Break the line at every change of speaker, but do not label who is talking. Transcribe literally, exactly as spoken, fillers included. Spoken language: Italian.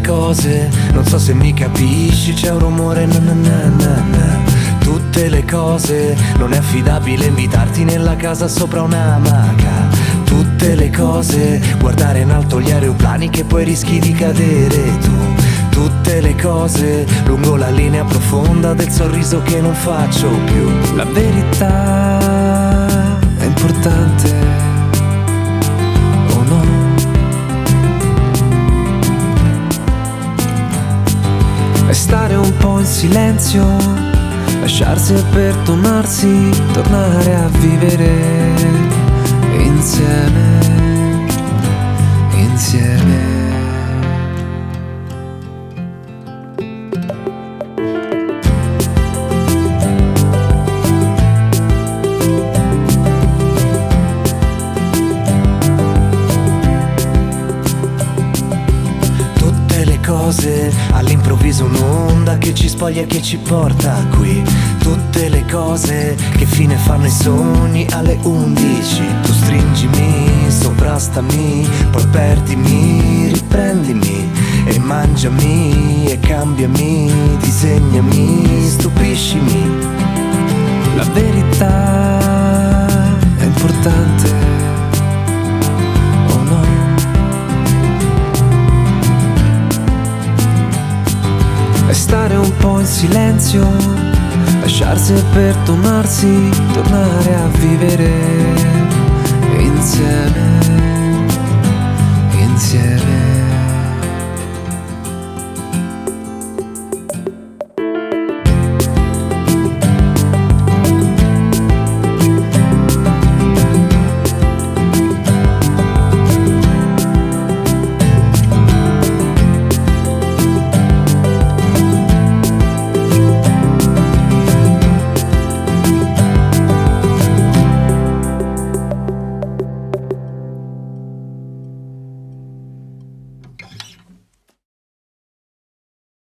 cose, non so se mi capisci, c'è un rumore na na na na na. Tutte le cose, non è affidabile invitarti nella casa sopra un'amaca. Tutte le cose, guardare in alto gli aeroplani che poi rischi di cadere tu. Tutte le cose, lungo la linea profonda del sorriso che non faccio più. La verità è importante o no? È stare un po' in silenzio, lasciarsi per tornarsi, tornare a vivere insieme, insieme. All'improvviso un'onda che ci spoglia e che ci porta qui. Tutte le cose, che fine fanno i sogni alle undici. Tu stringimi, sovrastami, poi perdimi, riprendimi e mangiami e cambiami, disegnami, stupiscimi. La verità è importante o no? È stare un po' in silenzio, lasciarsi per tornarsi, tornare a vivere insieme, insieme.